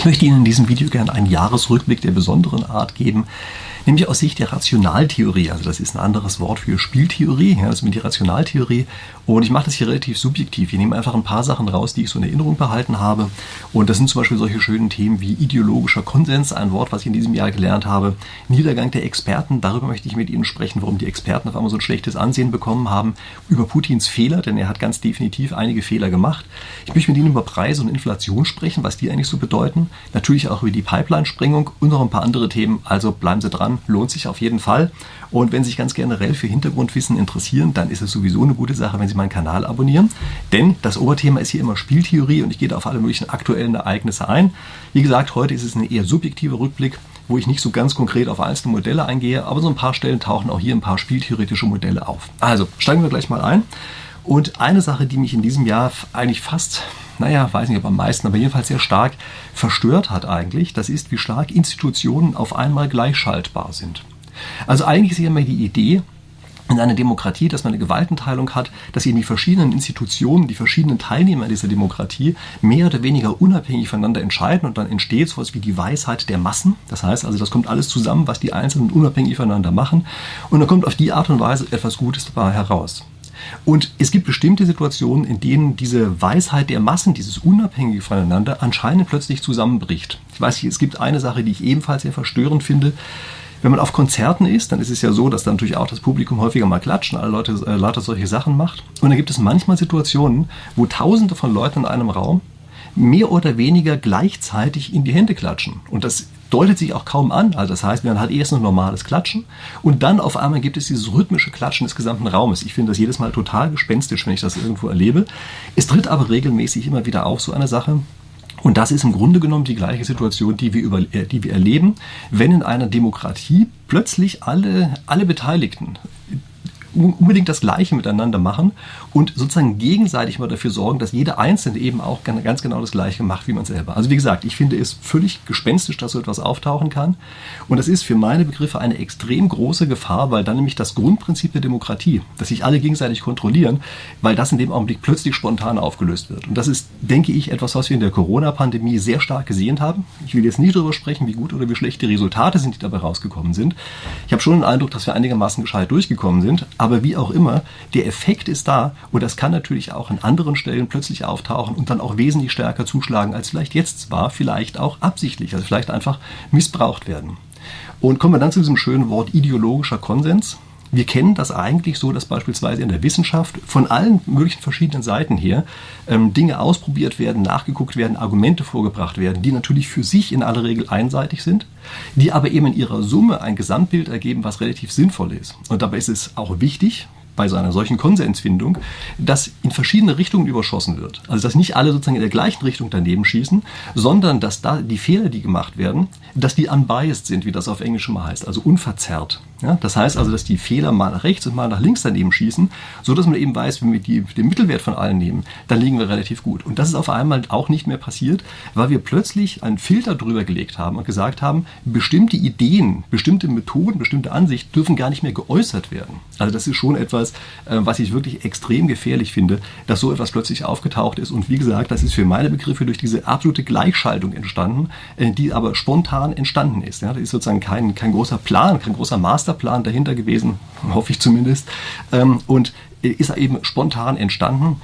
möchte Ihnen in diesem Video gerne einen Jahresrückblick der besonderen Art geben, nämlich aus Sicht der Rationaltheorie. Also das ist ein anderes Wort für Spieltheorie, ja, das ist die Rationaltheorie. Und ich mache das hier relativ subjektiv. Ich nehme einfach ein paar Sachen raus, die ich so in Erinnerung behalten habe. Und das sind zum Beispiel solche schönen Themen wie ideologischer Konsens, ein Wort, was ich in diesem Jahr gelernt habe. Niedergang der Experten, darüber möchte ich mit Ihnen sprechen, warum die Experten auf einmal so ein schlechtes Ansehen bekommen haben. Über Putins Fehler, denn er hat ganz definitiv einige Fehler gemacht. Ich möchte mit Ihnen über Preise und Inflation sprechen, was die eigentlich so bedeuten. Natürlich auch über die Pipeline-Sprengung und noch ein paar andere Themen. Also bleiben Sie dran, lohnt sich auf jeden Fall. Und wenn Sie sich ganz generell für Hintergrundwissen interessieren, dann ist es sowieso eine gute Sache, wenn Sie meinen Kanal abonnieren. Denn das Oberthema ist hier immer Spieltheorie und ich gehe da auf alle möglichen aktuellen Ereignisse ein. Wie gesagt, heute ist es ein eher subjektiver Rückblick, wo ich nicht so ganz konkret auf einzelne Modelle eingehe, aber so ein paar Stellen tauchen auch hier ein paar spieltheoretische Modelle auf. Also steigen wir gleich mal ein. Und eine Sache, die mich in diesem Jahr eigentlich fast, weiß nicht ob am meisten, aber jedenfalls sehr stark verstört hat eigentlich, das ist, wie stark Institutionen auf einmal gleichschaltbar sind. Also eigentlich ist ja immer die Idee in einer Demokratie, dass man eine Gewaltenteilung hat, dass eben die verschiedenen Institutionen, die verschiedenen Teilnehmer dieser Demokratie mehr oder weniger unabhängig voneinander entscheiden und dann entsteht sowas wie die Weisheit der Massen. Das heißt also, das kommt alles zusammen, was die Einzelnen unabhängig voneinander machen und dann kommt auf die Art und Weise etwas Gutes dabei heraus. Und es gibt bestimmte Situationen, in denen diese Weisheit der Massen, dieses Unabhängige voneinander, anscheinend plötzlich zusammenbricht. Ich weiß nicht, es gibt eine Sache, die ich ebenfalls sehr verstörend finde. Wenn man auf Konzerten ist, dann ist es ja so, dass dann natürlich auch das Publikum häufiger mal klatschen, alle Leute lauter solche Sachen macht. Und dann gibt es manchmal Situationen, wo Tausende von Leuten in einem Raum mehr oder weniger gleichzeitig in die Hände klatschen. Und das deutet sich auch kaum an. Also das heißt, man hat erst ein normales Klatschen und dann auf einmal gibt es dieses rhythmische Klatschen des gesamten Raumes. Ich finde das jedes Mal total gespenstisch, wenn ich das irgendwo erlebe. Es tritt aber regelmäßig immer wieder auf, so eine Sache. Und das ist im Grunde genommen die gleiche Situation, die wir erleben, wenn in einer Demokratie plötzlich alle Beteiligten unbedingt das Gleiche miteinander machen und sozusagen gegenseitig mal dafür sorgen, dass jeder Einzelne eben auch ganz genau das Gleiche macht wie man selber. Also wie gesagt, ich finde es völlig gespenstisch, dass so etwas auftauchen kann. Und das ist für meine Begriffe eine extrem große Gefahr, weil dann nämlich das Grundprinzip der Demokratie, dass sich alle gegenseitig kontrollieren, weil das in dem Augenblick plötzlich spontan aufgelöst wird. Und das ist, denke ich, etwas, was wir in der Corona-Pandemie sehr stark gesehen haben. Ich will jetzt nicht darüber sprechen, wie gut oder wie schlecht die Resultate sind, die dabei rausgekommen sind. Ich habe schon den Eindruck, dass wir einigermaßen gescheit durchgekommen sind. Aber wie auch immer, der Effekt ist da und das kann natürlich auch an anderen Stellen plötzlich auftauchen und dann auch wesentlich stärker zuschlagen, als vielleicht jetzt war, vielleicht auch absichtlich, also vielleicht einfach missbraucht werden. Und kommen wir dann zu diesem schönen Wort ideologischer Konsens. Wir kennen das eigentlich so, dass beispielsweise in der Wissenschaft von allen möglichen verschiedenen Seiten her Dinge ausprobiert werden, nachgeguckt werden, Argumente vorgebracht werden, die natürlich für sich in aller Regel einseitig sind, die aber eben in ihrer Summe ein Gesamtbild ergeben, was relativ sinnvoll ist. Und dabei ist es auch wichtig, bei so einer solchen Konsensfindung, dass in verschiedene Richtungen überschossen wird. Also dass nicht alle sozusagen in der gleichen Richtung daneben schießen, sondern dass da die Fehler, die gemacht werden, dass die unbiased sind, wie das auf Englisch immer heißt, also unverzerrt. Ja, das heißt also, dass die Fehler mal nach rechts und mal nach links daneben schießen, so dass man eben weiß, wenn wir den Mittelwert von allen nehmen, dann liegen wir relativ gut. Und das ist auf einmal auch nicht mehr passiert, weil wir plötzlich einen Filter drüber gelegt haben und gesagt haben, bestimmte Ideen, bestimmte Methoden, bestimmte Ansichten dürfen gar nicht mehr geäußert werden. Also das ist schon etwas, was ich wirklich extrem gefährlich finde, dass so etwas plötzlich aufgetaucht ist. Und wie gesagt, das ist für meine Begriffe durch diese absolute Gleichschaltung entstanden, die aber spontan entstanden ist. Ja, da ist sozusagen kein großer Plan, kein großer Masterplan dahinter gewesen, hoffe ich zumindest, und ist eben spontan entstanden.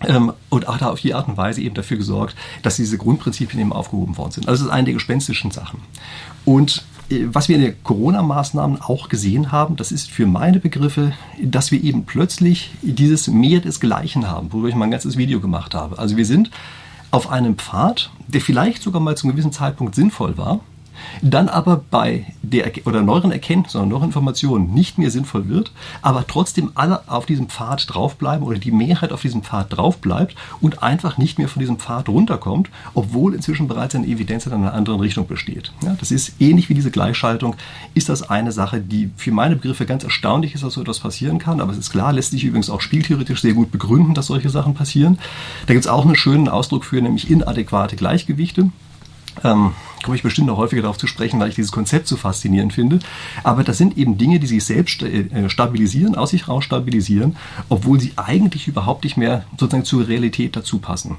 Und auch da auf die Art und Weise eben dafür gesorgt, dass diese Grundprinzipien eben aufgehoben worden sind. Also das ist eine der gespenstischen Sachen. Und was wir in den Corona-Maßnahmen auch gesehen haben, das ist für meine Begriffe, dass wir eben plötzlich dieses Mehr desgleichen haben, worüber ich mal ein ganzes Video gemacht habe. Also wir sind auf einem Pfad, der vielleicht sogar mal zu einem gewissen Zeitpunkt sinnvoll war, dann aber bei der neueren Erkenntnis oder neueren Informationen nicht mehr sinnvoll wird, aber trotzdem alle auf diesem Pfad draufbleiben oder die Mehrheit auf diesem Pfad draufbleibt und einfach nicht mehr von diesem Pfad runterkommt, obwohl inzwischen bereits eine Evidenz in einer anderen Richtung besteht. Ja, das ist ähnlich wie diese Gleichschaltung, ist das eine Sache, die für meine Begriffe ganz erstaunlich ist, dass so etwas passieren kann, aber es ist klar, lässt sich übrigens auch spieltheoretisch sehr gut begründen, dass solche Sachen passieren. Da gibt es auch einen schönen Ausdruck für, nämlich inadäquate Gleichgewichte. Komme ich bestimmt noch häufiger darauf zu sprechen, weil ich dieses Konzept so faszinierend finde. Aber das sind eben Dinge, die sich selbst stabilisieren, aus sich raus stabilisieren, obwohl sie eigentlich überhaupt nicht mehr sozusagen zur Realität dazu passen.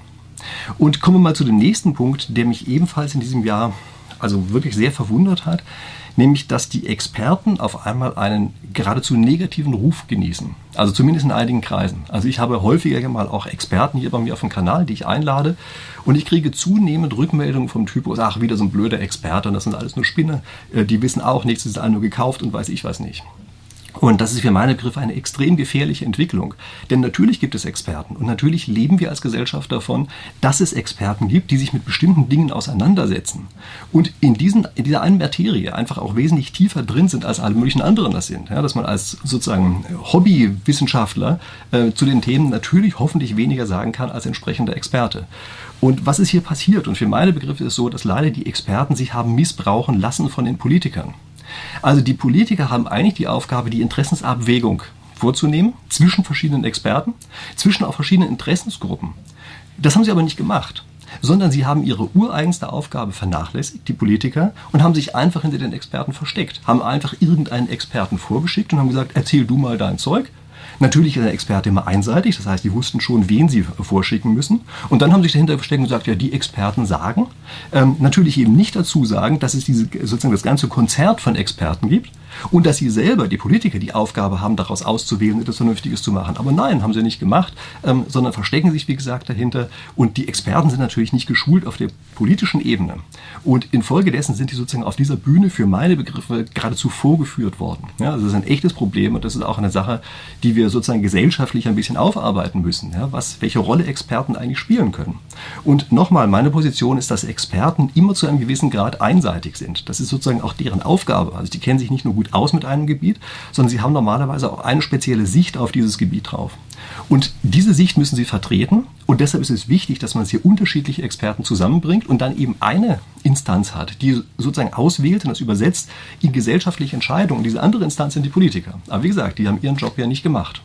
Und kommen wir mal zu dem nächsten Punkt, der mich ebenfalls in diesem Jahr also wirklich sehr verwundert hat, nämlich, dass die Experten auf einmal einen geradezu negativen Ruf genießen. Also zumindest in einigen Kreisen. Also ich habe häufiger mal auch Experten hier bei mir auf dem Kanal, die ich einlade, und ich kriege zunehmend Rückmeldungen vom Typus, ach, wieder so ein blöder Experte, und das sind alles nur Spinner, die wissen auch nichts, das ist alle nur gekauft und weiß ich was nicht. Und das ist für meine Begriffe eine extrem gefährliche Entwicklung. Denn natürlich gibt es Experten und natürlich leben wir als Gesellschaft davon, dass es Experten gibt, die sich mit bestimmten Dingen auseinandersetzen und in dieser einen Materie einfach auch wesentlich tiefer drin sind, als alle möglichen anderen das sind. Ja, dass man als sozusagen Hobbywissenschaftler zu den Themen natürlich hoffentlich weniger sagen kann als entsprechender Experte. Und was ist hier passiert? Und für meine Begriffe ist es so, dass leider die Experten sich haben missbrauchen lassen von den Politikern. Also die Politiker haben eigentlich die Aufgabe, die Interessensabwägung vorzunehmen zwischen verschiedenen Experten, zwischen auch verschiedenen Interessensgruppen. Das haben sie aber nicht gemacht, sondern sie haben ihre ureigenste Aufgabe vernachlässigt, die Politiker, und haben sich einfach hinter den Experten versteckt, haben einfach irgendeinen Experten vorgeschickt und haben gesagt, erzähl du mal dein Zeug. Natürlich ist der Experte immer einseitig, das heißt, die wussten schon, wen sie vorschicken müssen. Und dann haben sie sich dahinter versteckt und gesagt, ja, die Experten sagen. Natürlich eben nicht dazu sagen, dass es sozusagen das ganze Konzert von Experten gibt und dass sie selber, die Politiker, die Aufgabe haben, daraus auszuwählen, etwas Vernünftiges zu machen. Aber nein, haben sie nicht gemacht, sondern verstecken sich, wie gesagt, dahinter. Und die Experten sind natürlich nicht geschult auf der politischen Ebene. Und infolgedessen sind die sozusagen auf dieser Bühne für meine Begriffe geradezu vorgeführt worden. Ja, also das ist ein echtes Problem und das ist auch eine Sache, die wir sozusagen gesellschaftlich ein bisschen aufarbeiten müssen, ja, welche Rolle Experten eigentlich spielen können. Und nochmal, meine Position ist, dass Experten immer zu einem gewissen Grad einseitig sind. Das ist sozusagen auch deren Aufgabe. Also die kennen sich nicht nur gut aus mit einem Gebiet, sondern sie haben normalerweise auch eine spezielle Sicht auf dieses Gebiet drauf. Und diese Sicht müssen sie vertreten und deshalb ist es wichtig, dass man hier unterschiedliche Experten zusammenbringt und dann eben eine Instanz hat, die sozusagen auswählt und das übersetzt in gesellschaftliche Entscheidungen. Und diese andere Instanz sind die Politiker. Aber wie gesagt, die haben ihren Job ja nicht gemacht.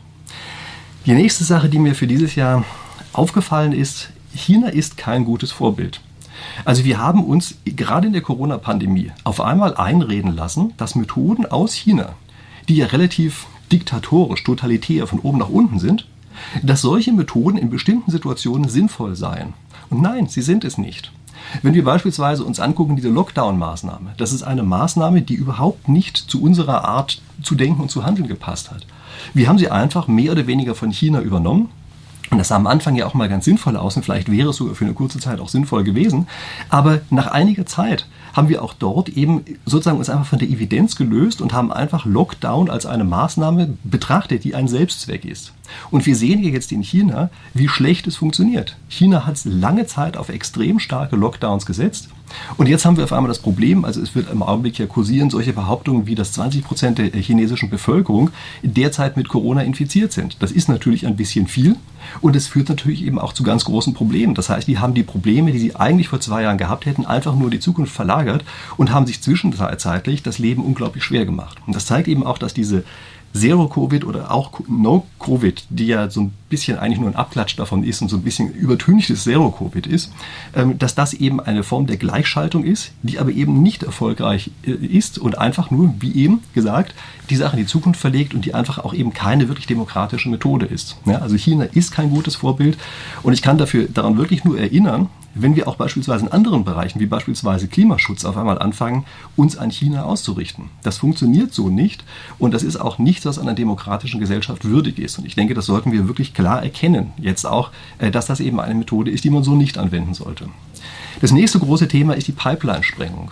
Die nächste Sache, die mir für dieses Jahr aufgefallen ist, China ist kein gutes Vorbild. Also wir haben uns gerade in der Corona-Pandemie auf einmal einreden lassen, dass Methoden aus China, die ja relativ diktatorisch, totalitär von oben nach unten sind, dass solche Methoden in bestimmten Situationen sinnvoll seien. Und nein, sie sind es nicht. Wenn wir beispielsweise uns angucken, diese Lockdown-Maßnahme, das ist eine Maßnahme, die überhaupt nicht zu unserer Art zu denken und zu handeln gepasst hat. Wir haben sie einfach mehr oder weniger von China übernommen. Und das sah am Anfang ja auch mal ganz sinnvoll aus und vielleicht wäre es sogar für eine kurze Zeit auch sinnvoll gewesen. Aber nach einiger Zeit haben wir auch dort eben sozusagen uns einfach von der Evidenz gelöst und haben einfach Lockdown als eine Maßnahme betrachtet, die ein Selbstzweck ist. Und wir sehen hier jetzt in China, wie schlecht es funktioniert. China hat lange Zeit auf extrem starke Lockdowns gesetzt. Und jetzt haben wir auf einmal das Problem, also es wird im Augenblick ja kursieren solche Behauptungen, wie dass 20% der chinesischen Bevölkerung derzeit mit Corona infiziert sind. Das ist natürlich ein bisschen viel und es führt natürlich eben auch zu ganz großen Problemen. Das heißt, die haben die Probleme, die sie eigentlich vor 2 Jahren gehabt hätten, einfach nur in die Zukunft verlagert und haben sich zwischenzeitlich das Leben unglaublich schwer gemacht. Und das zeigt eben auch, dass diese Zero-Covid oder auch No-Covid, die ja so ein bisschen eigentlich nur ein Abklatsch davon ist und so ein bisschen übertünchtes Zero-Covid ist, dass das eben eine Form der Gleichschaltung ist, die aber eben nicht erfolgreich ist und einfach nur, wie eben gesagt, die Sache in die Zukunft verlegt und die einfach auch eben keine wirklich demokratische Methode ist. Ja, also China ist kein gutes Vorbild und ich kann daran wirklich nur erinnern, wenn wir auch beispielsweise in anderen Bereichen, wie beispielsweise Klimaschutz, auf einmal anfangen, uns an China auszurichten. Das funktioniert so nicht und das ist auch nichts, was einer demokratischen Gesellschaft würdig ist. Und ich denke, das sollten wir wirklich klar erkennen, jetzt auch, dass das eben eine Methode ist, die man so nicht anwenden sollte. Das nächste große Thema ist die Pipeline-Sprengung.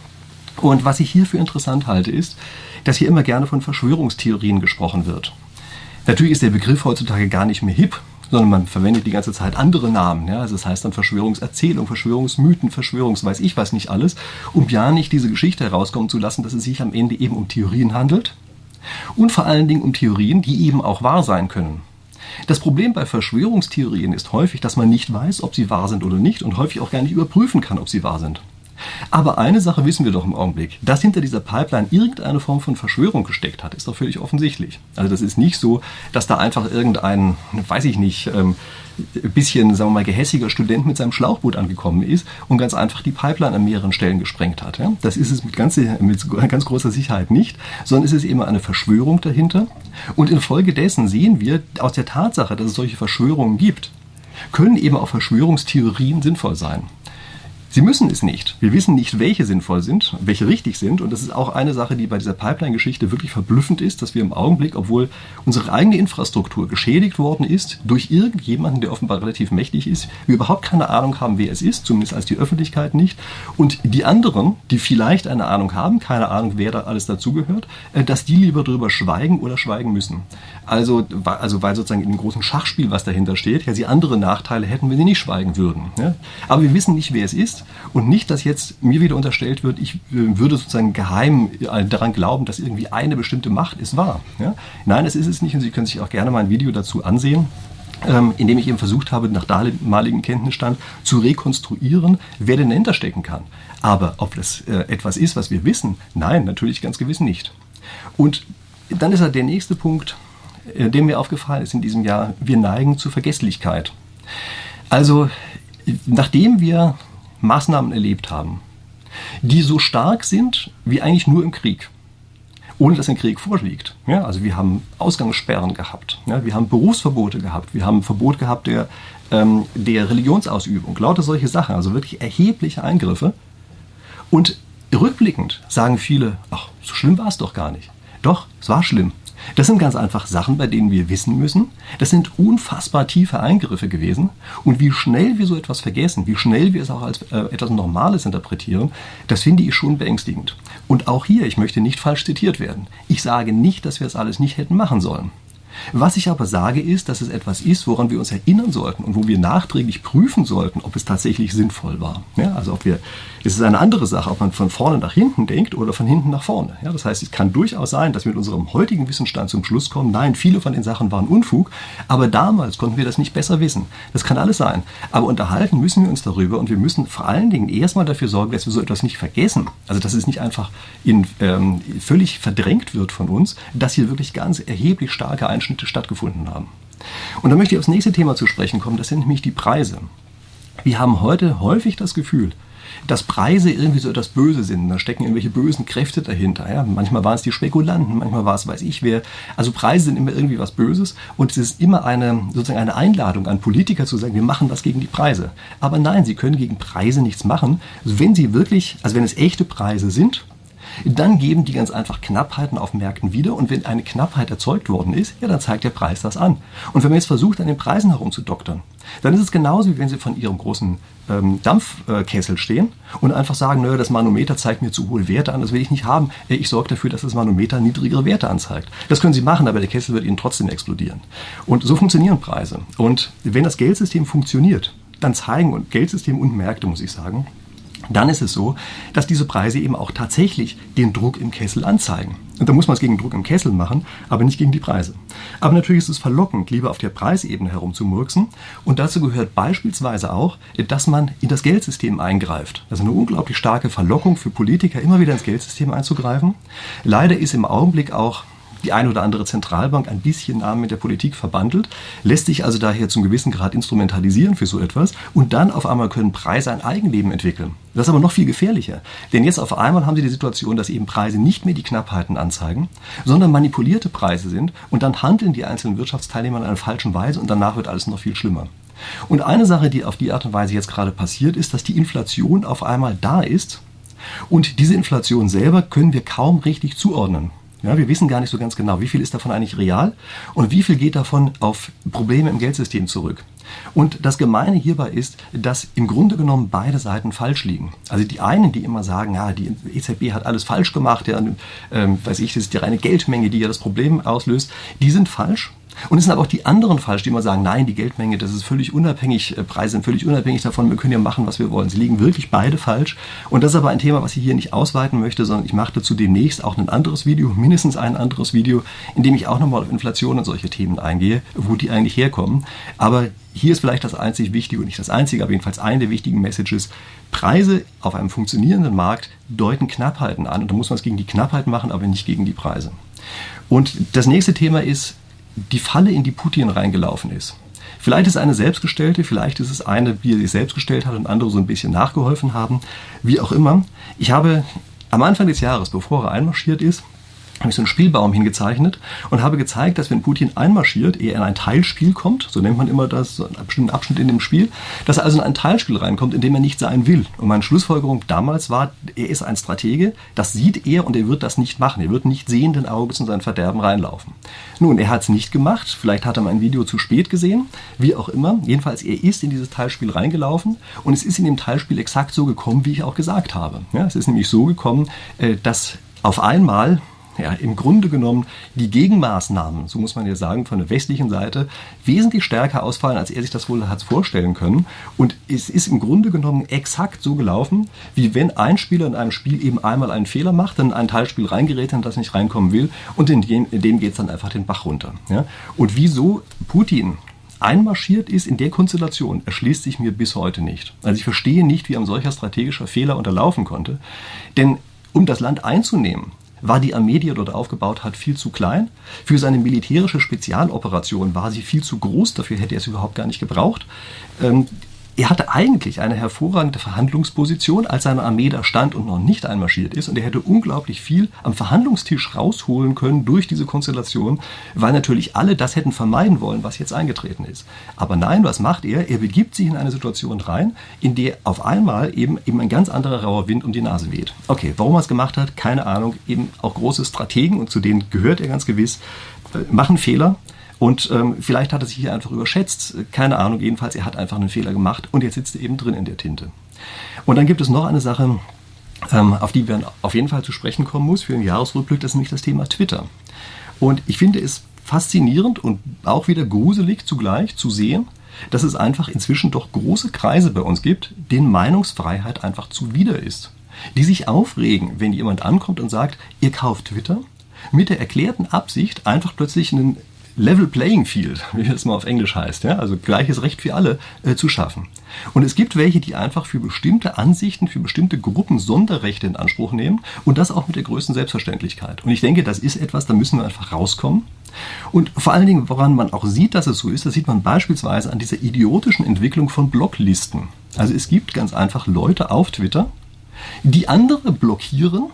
Und was ich hier für interessant halte, ist, dass hier immer gerne von Verschwörungstheorien gesprochen wird. Natürlich ist der Begriff heutzutage gar nicht mehr hip, sondern man verwendet die ganze Zeit andere Namen. Ja? Also das heißt dann Verschwörungserzählung, Verschwörungsmythen, weiß ich was nicht alles, um ja nicht diese Geschichte herauskommen zu lassen, dass es sich am Ende eben um Theorien handelt und vor allen Dingen um Theorien, die eben auch wahr sein können. Das Problem bei Verschwörungstheorien ist häufig, dass man nicht weiß, ob sie wahr sind oder nicht und häufig auch gar nicht überprüfen kann, ob sie wahr sind. Aber eine Sache wissen wir doch im Augenblick, dass hinter dieser Pipeline irgendeine Form von Verschwörung gesteckt hat, ist doch völlig offensichtlich. Also das ist nicht so, dass da einfach irgendein, weiß ich nicht, bisschen, sagen wir mal, gehässiger Student mit seinem Schlauchboot angekommen ist und ganz einfach die Pipeline an mehreren Stellen gesprengt hat. Ja? Das ist es mit ganz großer Sicherheit nicht, sondern es ist eben eine Verschwörung dahinter. Und infolgedessen sehen wir aus der Tatsache, dass es solche Verschwörungen gibt, können eben auch Verschwörungstheorien sinnvoll sein. Sie müssen es nicht. Wir wissen nicht, welche sinnvoll sind, welche richtig sind. Und das ist auch eine Sache, die bei dieser Pipeline-Geschichte wirklich verblüffend ist, dass wir im Augenblick, obwohl unsere eigene Infrastruktur geschädigt worden ist durch irgendjemanden, der offenbar relativ mächtig ist, wir überhaupt keine Ahnung haben, wer es ist, zumindest als die Öffentlichkeit nicht. Und die anderen, die vielleicht eine Ahnung haben, keine Ahnung, wer da alles dazugehört, dass die lieber drüber schweigen oder schweigen müssen. Also weil sozusagen in dem großen Schachspiel, was dahinter steht, ja, sie andere Nachteile hätten, wenn sie nicht schweigen würden. Ja? Aber wir wissen nicht, wer es ist. Und nicht, dass jetzt mir wieder unterstellt wird, ich würde sozusagen geheim daran glauben, dass irgendwie eine bestimmte Macht es war. Ja? Nein, das ist es nicht. Und Sie können sich auch gerne mal ein Video dazu ansehen, in dem ich eben versucht habe, nach damaligem Kenntnisstand zu rekonstruieren, wer denn dahinter stecken kann. Aber ob das etwas ist, was wir wissen? Nein, natürlich ganz gewiss nicht. Und dann ist halt der nächste Punkt, der mir aufgefallen ist in diesem Jahr: Wir neigen zur Vergesslichkeit. Also, nachdem wir Maßnahmen erlebt haben, die so stark sind wie eigentlich nur im Krieg, ohne dass ein Krieg vorliegt. Ja, also wir haben Ausgangssperren gehabt, ja, wir haben Berufsverbote gehabt, wir haben ein Verbot gehabt der Religionsausübung, lauter solche Sachen, also wirklich erhebliche Eingriffe. Und rückblickend sagen viele, ach, so schlimm war es doch gar nicht. Doch, es war schlimm. Das sind ganz einfach Sachen, bei denen wir wissen müssen, das sind unfassbar tiefe Eingriffe gewesen. Und wie schnell wir so etwas vergessen, wie schnell wir es auch als etwas Normales interpretieren, das finde ich schon beängstigend. Und auch hier, ich möchte nicht falsch zitiert werden. Ich sage nicht, dass wir es alles nicht hätten machen sollen. Was ich aber sage ist, dass es etwas ist, woran wir uns erinnern sollten und wo wir nachträglich prüfen sollten, ob es tatsächlich sinnvoll war. Ja, also es ist eine andere Sache, ob man von vorne nach hinten denkt oder von hinten nach vorne. Ja, das heißt, es kann durchaus sein, dass wir mit unserem heutigen Wissensstand zum Schluss kommen, nein, viele von den Sachen waren Unfug, aber damals konnten wir das nicht besser wissen. Das kann alles sein. Aber unterhalten müssen wir uns darüber und wir müssen vor allen Dingen erstmal dafür sorgen, dass wir so etwas nicht vergessen. Also dass es nicht einfach völlig verdrängt wird von uns, dass hier wirklich ganz erheblich starke Einschnitte stattgefunden haben. Und dann möchte ich aufs nächste Thema zu sprechen kommen, das sind nämlich die Preise. Wir haben heute häufig das Gefühl, dass Preise irgendwie so etwas Böse sind. Da stecken irgendwelche bösen Kräfte dahinter. Ja? Manchmal waren es die Spekulanten, manchmal war es weiß ich wer. Also Preise sind immer irgendwie was Böses und es ist immer sozusagen eine Einladung an Politiker zu sagen, wir machen was gegen die Preise. Aber nein, sie können gegen Preise nichts machen. Wenn sie wirklich, also wenn es echte Preise sind, dann geben die ganz einfach Knappheiten auf Märkten wieder und wenn eine Knappheit erzeugt worden ist, ja, dann zeigt der Preis das an. Und wenn man jetzt versucht, an den Preisen herumzudoktern, dann ist es genauso, wie wenn Sie von Ihrem großen Dampfkessel stehen und einfach sagen, naja, das Manometer zeigt mir zu hohe Werte an, das will ich nicht haben. Ich sorge dafür, dass das Manometer niedrigere Werte anzeigt. Das können Sie machen, aber der Kessel wird Ihnen trotzdem explodieren. Und so funktionieren Preise. Und wenn das Geldsystem funktioniert, dann zeigen und Geldsystem und Märkte, muss ich sagen, dann ist es so, dass diese Preise eben auch tatsächlich den Druck im Kessel anzeigen. Und da muss man es gegen Druck im Kessel machen, aber nicht gegen die Preise. Aber natürlich ist es verlockend, lieber auf der Preisebene herumzumurksen. Und dazu gehört beispielsweise auch, dass man in das Geldsystem eingreift. Das ist eine unglaublich starke Verlockung für Politiker, immer wieder ins Geldsystem einzugreifen. Leider ist im Augenblick auch die eine oder andere Zentralbank ein bisschen nah mit der Politik verbandelt, lässt sich also daher zum gewissen Grad instrumentalisieren für so etwas und dann auf einmal können Preise ein Eigenleben entwickeln. Das ist aber noch viel gefährlicher, denn jetzt auf einmal haben Sie die Situation, dass eben Preise nicht mehr die Knappheiten anzeigen, sondern manipulierte Preise sind und dann handeln die einzelnen Wirtschaftsteilnehmer in einer falschen Weise und danach wird alles noch viel schlimmer. Und eine Sache, die auf die Art und Weise jetzt gerade passiert, ist, dass die Inflation auf einmal da ist und diese Inflation selber können wir kaum richtig zuordnen. Ja, wir wissen gar nicht so ganz genau, wie viel ist davon eigentlich real und wie viel geht davon auf Probleme im Geldsystem zurück. Und das Gemeine hierbei ist, dass im Grunde genommen beide Seiten falsch liegen. Also die einen, die immer sagen, ja, die EZB hat alles falsch gemacht, ja, weiß ich, das ist die reine Geldmenge, die ja das Problem auslöst, die sind falsch. Und es sind aber auch die anderen falsch, die immer sagen, nein, die Geldmenge, das ist völlig unabhängig, Preise sind völlig unabhängig davon, wir können ja machen, was wir wollen. Sie liegen wirklich beide falsch. Und das ist aber ein Thema, was ich hier nicht ausweiten möchte, sondern ich mache dazu demnächst auch ein anderes Video, mindestens ein anderes Video, in dem ich auch nochmal auf Inflation und solche Themen eingehe, wo die eigentlich herkommen. Aber hier ist vielleicht das einzig Wichtige und nicht das Einzige, aber jedenfalls eine der wichtigen Messages. Preise auf einem funktionierenden Markt deuten Knappheiten an. Und da muss man es gegen die Knappheit machen, aber nicht gegen die Preise. Und das nächste Thema ist die Falle, in die Putin reingelaufen ist. Vielleicht ist es eine selbstgestellte, vielleicht ist es eine, die er sich selbst gestellt hat und andere so ein bisschen nachgeholfen haben. Wie auch immer. Ich habe am Anfang des Jahres, bevor er einmarschiert ist, habe ich so einen Spielbaum hingezeichnet und habe gezeigt, dass wenn Putin einmarschiert, er in ein Teilspiel kommt, so nennt man immer das, so einen bestimmten Abschnitt in dem Spiel, dass er also in ein Teilspiel reinkommt, in dem er nicht sein will. Und meine Schlussfolgerung damals war, er ist ein Stratege, das sieht er und er wird das nicht machen. Er wird nicht sehenden Auges in sein Verderben reinlaufen. Nun, er hat es nicht gemacht, vielleicht hat er mein Video zu spät gesehen, wie auch immer. Jedenfalls, er ist in dieses Teilspiel reingelaufen und es ist in dem Teilspiel exakt so gekommen, wie ich auch gesagt habe. Ja, es ist nämlich so gekommen, dass auf einmal im Grunde genommen die Gegenmaßnahmen, so muss man ja sagen, von der westlichen Seite wesentlich stärker ausfallen, als er sich das wohl hat vorstellen können. Und es ist im Grunde genommen exakt so gelaufen, wie wenn ein Spieler in einem Spiel eben einmal einen Fehler macht, dann in ein Teilspiel reingerät, in das nicht reinkommen will und in dem geht es dann einfach den Bach runter. Ja? Und wieso Putin einmarschiert ist in der Konstellation, erschließt sich mir bis heute nicht. Also ich verstehe nicht, wie ein solcher strategischer Fehler unterlaufen konnte. Denn um das Land einzunehmen, war die Armee, die er dort aufgebaut hat, viel zu klein. Für seine militärische Spezialoperation war sie viel zu groß, dafür hätte er es überhaupt gar nicht gebraucht. Er hatte eigentlich eine hervorragende Verhandlungsposition, als seine Armee da stand und noch nicht einmarschiert ist. Und er hätte unglaublich viel am Verhandlungstisch rausholen können durch diese Konstellation, weil natürlich alle das hätten vermeiden wollen, was jetzt eingetreten ist. Aber nein, was macht er? Er begibt sich in eine Situation rein, in der auf einmal eben ein ganz anderer rauer Wind um die Nase weht. Okay, warum er es gemacht hat, keine Ahnung. Eben auch große Strategen, und zu denen gehört er ganz gewiss, machen Fehler. Und vielleicht hat er sich hier einfach überschätzt, keine Ahnung, jedenfalls, er hat einfach einen Fehler gemacht und jetzt sitzt er eben drin in der Tinte. Und dann gibt es noch eine Sache, auf die wir auf jeden Fall zu sprechen kommen muss für den Jahresrückblick, das ist nämlich das Thema Twitter. Und ich finde es faszinierend und auch wieder gruselig zugleich zu sehen, dass es einfach inzwischen doch große Kreise bei uns gibt, denen Meinungsfreiheit einfach zuwider ist. Die sich aufregen, wenn jemand ankommt und sagt, ihr kauft Twitter, mit der erklärten Absicht einfach plötzlich einen Level Playing Field, wie das mal auf Englisch heißt, ja, also gleiches Recht für alle zu schaffen. Und es gibt welche, die einfach für bestimmte Ansichten, für bestimmte Gruppen Sonderrechte in Anspruch nehmen und das auch mit der größten Selbstverständlichkeit. Und ich denke, das ist etwas, da müssen wir einfach rauskommen. Und vor allen Dingen, woran man auch sieht, dass es so ist, das sieht man beispielsweise an dieser idiotischen Entwicklung von Blocklisten. Also es gibt ganz einfach Leute auf Twitter, die andere blockieren,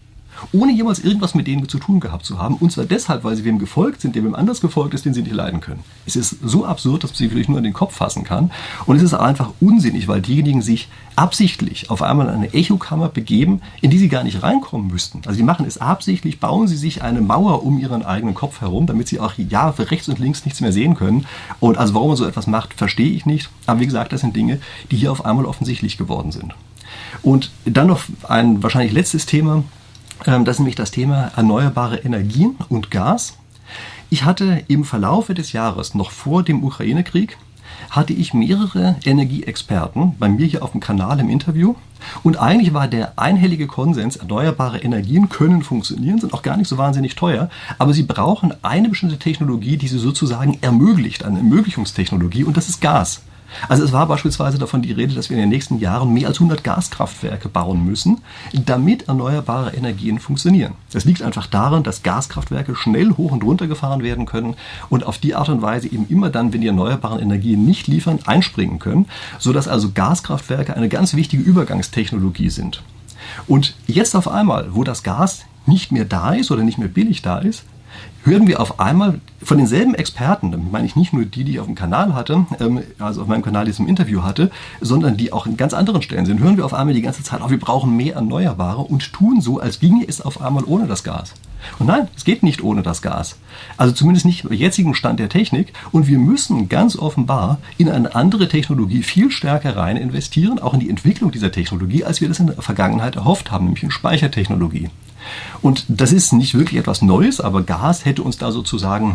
ohne jemals irgendwas mit denen zu tun gehabt zu haben. Und zwar deshalb, weil sie wem gefolgt sind, der wem anders gefolgt ist, den sie nicht leiden können. Es ist so absurd, dass man sich wirklich nur in den Kopf fassen kann. Und es ist auch einfach unsinnig, weil diejenigen sich absichtlich auf einmal in eine Echokammer begeben, in die sie gar nicht reinkommen müssten. Also sie machen es absichtlich, bauen sie sich eine Mauer um ihren eigenen Kopf herum, damit sie auch für rechts und links nichts mehr sehen können. Und also warum man so etwas macht, verstehe ich nicht. Aber wie gesagt, das sind Dinge, die hier auf einmal offensichtlich geworden sind. Und dann noch ein wahrscheinlich letztes Thema. Das ist nämlich das Thema erneuerbare Energien und Gas. Ich hatte im Verlaufe des Jahres, noch vor dem Ukraine-Krieg, hatte ich mehrere Energieexperten bei mir hier auf dem Kanal im Interview. Und eigentlich war der einhellige Konsens, erneuerbare Energien können funktionieren, sind auch gar nicht so wahnsinnig teuer, aber sie brauchen eine bestimmte Technologie, die sie sozusagen ermöglicht, eine Ermöglichungstechnologie, und das ist Gas. Also es war beispielsweise davon die Rede, dass wir in den nächsten Jahren mehr als 100 Gaskraftwerke bauen müssen, damit erneuerbare Energien funktionieren. Das liegt einfach daran, dass Gaskraftwerke schnell hoch und runter gefahren werden können und auf die Art und Weise eben immer dann, wenn die erneuerbaren Energien nicht liefern, einspringen können, sodass also Gaskraftwerke eine ganz wichtige Übergangstechnologie sind. Und jetzt auf einmal, wo das Gas nicht mehr da ist oder nicht mehr billig da ist, hören wir auf einmal von denselben Experten, damit meine ich nicht nur die ich auf dem Kanal hatte, also auf meinem Kanal, die ich im Interview hatte, sondern die auch in ganz anderen Stellen sind, hören wir auf einmal die ganze Zeit, wir brauchen mehr Erneuerbare und tun so, als ginge es auf einmal ohne das Gas. Und nein, es geht nicht ohne das Gas. Also zumindest nicht im jetzigen Stand der Technik. Und wir müssen ganz offenbar in eine andere Technologie viel stärker rein investieren, auch in die Entwicklung dieser Technologie, als wir das in der Vergangenheit erhofft haben, nämlich in Speichertechnologie. Und das ist nicht wirklich etwas Neues, aber Gas hätte uns da sozusagen,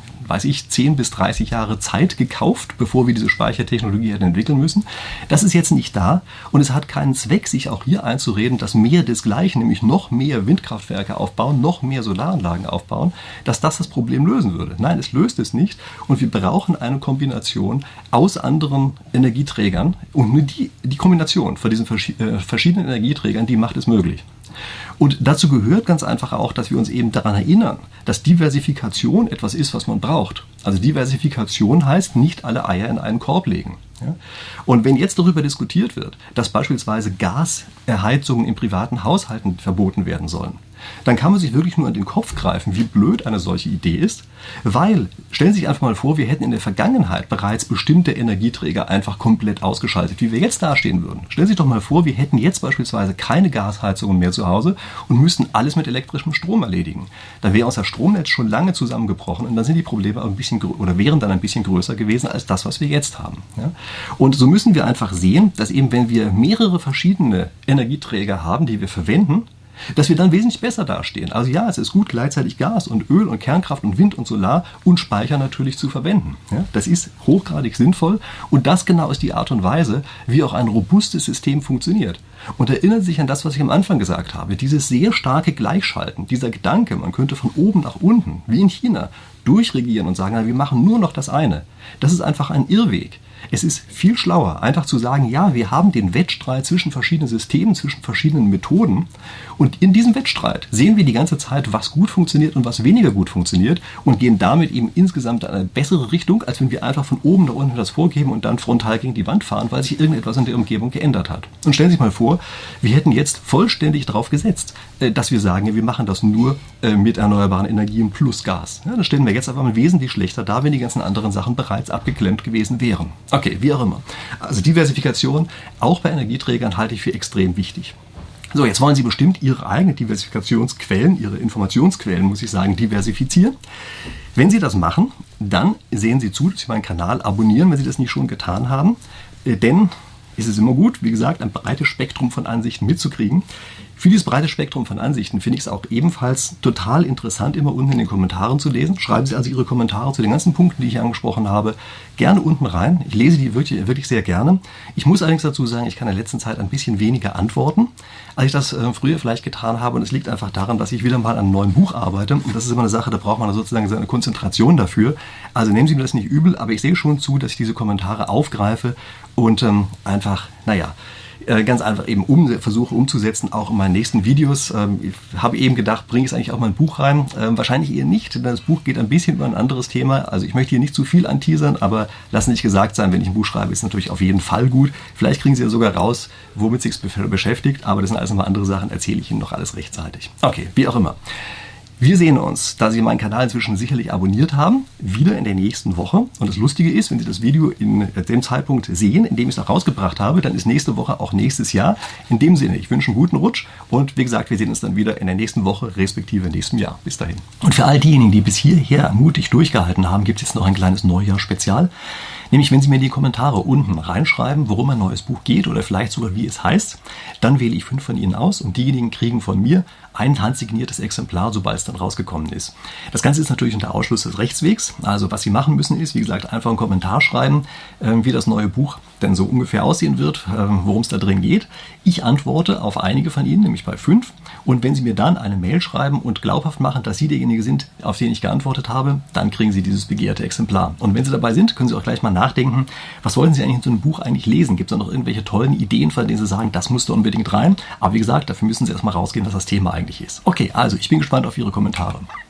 10 bis 30 Jahre Zeit gekauft, bevor wir diese Speichertechnologie hätten entwickeln müssen. Das ist jetzt nicht da und es hat keinen Zweck, sich auch hier einzureden, dass mehr desgleichen, nämlich noch mehr Windkraftwerke aufbauen, noch mehr Solaranlagen aufbauen, dass das Problem lösen würde. Nein, es löst es nicht und wir brauchen eine Kombination aus anderen Energieträgern und nur die Kombination von diesen verschiedenen Energieträgern, die macht es möglich. Und dazu gehört ganz einfach auch, dass wir uns eben daran erinnern, dass Diversifikation etwas ist, was man braucht. Also Diversifikation heißt, nicht alle Eier in einen Korb legen. Ja? Und wenn jetzt darüber diskutiert wird, dass beispielsweise Gaserheizungen in privaten Haushalten verboten werden sollen, dann kann man sich wirklich nur an den Kopf greifen, wie blöd eine solche Idee ist, weil, stellen Sie sich einfach mal vor, wir hätten in der Vergangenheit bereits bestimmte Energieträger einfach komplett ausgeschaltet, wie wir jetzt dastehen würden. Stellen Sie sich doch mal vor, wir hätten jetzt beispielsweise keine Gasheizungen mehr zu Hause und müssten alles mit elektrischem Strom erledigen. Dann wäre unser Stromnetz schon lange zusammengebrochen und dann sind die Probleme ein bisschen oder wären dann ein bisschen größer gewesen als das, was wir jetzt haben. Ja? Und so müssen wir einfach sehen, dass eben, wenn wir mehrere verschiedene Energieträger haben, die wir verwenden, dass wir dann wesentlich besser dastehen. Also ja, es ist gut, gleichzeitig Gas und Öl und Kernkraft und Wind und Solar und Speicher natürlich zu verwenden. Ja, das ist hochgradig sinnvoll und das genau ist die Art und Weise, wie auch ein robustes System funktioniert. Und erinnern Sie sich an das, was ich am Anfang gesagt habe, dieses sehr starke Gleichschalten, dieser Gedanke, man könnte von oben nach unten, wie in China, durchregieren und sagen, wir machen nur noch das eine. Das ist einfach ein Irrweg. Es ist viel schlauer, einfach zu sagen, ja, wir haben den Wettstreit zwischen verschiedenen Systemen, zwischen verschiedenen Methoden und in diesem Wettstreit sehen wir die ganze Zeit, was gut funktioniert und was weniger gut funktioniert und gehen damit eben insgesamt in eine bessere Richtung, als wenn wir einfach von oben nach unten das vorgeben und dann frontal gegen die Wand fahren, weil sich irgendetwas in der Umgebung geändert hat. Und stellen Sie sich mal vor, wir hätten jetzt vollständig darauf gesetzt, dass wir sagen, wir machen das nur mit erneuerbaren Energien plus Gas. Ja, das stellen wir jetzt aber wesentlich schlechter dar, wenn die ganzen anderen Sachen bereits abgeklemmt gewesen wären. Okay, wie auch immer. Also Diversifikation, auch bei Energieträgern, halte ich für extrem wichtig. So, jetzt wollen Sie bestimmt Ihre eigenen Diversifikationsquellen, Ihre Informationsquellen, muss ich sagen, diversifizieren. Wenn Sie das machen, dann sehen Sie zu, dass Sie meinen Kanal abonnieren, wenn Sie das nicht schon getan haben. Denn es ist immer gut, wie gesagt, ein breites Spektrum von Ansichten mitzukriegen. Für dieses breite Spektrum von Ansichten finde ich es auch ebenfalls total interessant, immer unten in den Kommentaren zu lesen. Schreiben Sie also Ihre Kommentare zu den ganzen Punkten, die ich hier angesprochen habe, gerne unten rein. Ich lese die wirklich sehr gerne. Ich muss allerdings dazu sagen, ich kann in der letzten Zeit ein bisschen weniger antworten, als ich das früher vielleicht getan habe. Und es liegt einfach daran, dass ich wieder mal an einem neuen Buch arbeite. Und das ist immer eine Sache, da braucht man sozusagen seine Konzentration dafür. Also nehmen Sie mir das nicht übel, aber ich sehe schon zu, dass ich diese Kommentare aufgreife und einfach, ganz einfach eben versuche umzusetzen, auch in meinen nächsten Videos. Ich habe eben gedacht, bringe ich es eigentlich auch mal ein Buch rein? Wahrscheinlich eher nicht, denn das Buch geht ein bisschen über ein anderes Thema. Also ich möchte hier nicht zu viel anteasern, aber lassen Sie nicht gesagt sein, wenn ich ein Buch schreibe, ist es natürlich auf jeden Fall gut. Vielleicht kriegen Sie ja sogar raus, womit sich beschäftigt, aber das sind alles nochmal andere Sachen, erzähle ich Ihnen noch alles rechtzeitig. Okay, wie auch immer. Wir sehen uns, da Sie meinen Kanal inzwischen sicherlich abonniert haben, wieder in der nächsten Woche. Und das Lustige ist, wenn Sie das Video in dem Zeitpunkt sehen, in dem ich es auch rausgebracht habe, dann ist nächste Woche auch nächstes Jahr. In dem Sinne, ich wünsche einen guten Rutsch und wie gesagt, wir sehen uns dann wieder in der nächsten Woche, respektive nächsten Jahr. Bis dahin. Und für all diejenigen, die bis hierher mutig durchgehalten haben, gibt es jetzt noch ein kleines Neujahr-Spezial. Nämlich, wenn Sie mir in die Kommentare unten reinschreiben, worum ein neues Buch geht oder vielleicht sogar wie es heißt, dann wähle ich 5 von Ihnen aus und diejenigen kriegen von mir ein handsigniertes Exemplar, sobald es dann rausgekommen ist. Das Ganze ist natürlich unter Ausschluss des Rechtswegs. Also was Sie machen müssen ist, wie gesagt, einfach einen Kommentar schreiben, wie das neue Buch denn so ungefähr aussehen wird, worum es da drin geht. Ich antworte auf einige von Ihnen, nämlich bei 5. Und wenn Sie mir dann eine Mail schreiben und glaubhaft machen, dass Sie derjenige sind, auf den ich geantwortet habe, dann kriegen Sie dieses begehrte Exemplar. Und wenn Sie dabei sind, können Sie auch gleich mal nachdenken, was wollten Sie eigentlich in so einem Buch eigentlich lesen? Gibt es da noch irgendwelche tollen Ideen, von denen Sie sagen, das muss da unbedingt rein? Aber wie gesagt, dafür müssen Sie erstmal rausgehen, was das Thema eigentlich ist. Okay, also ich bin gespannt auf Ihre Kommentare.